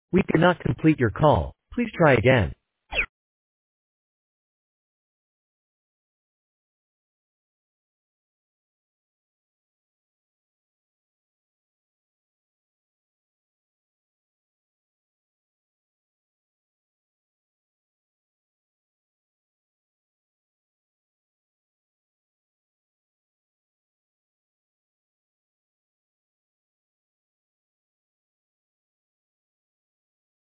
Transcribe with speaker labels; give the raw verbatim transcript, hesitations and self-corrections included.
Speaker 1: We could not complete your call. Please try again.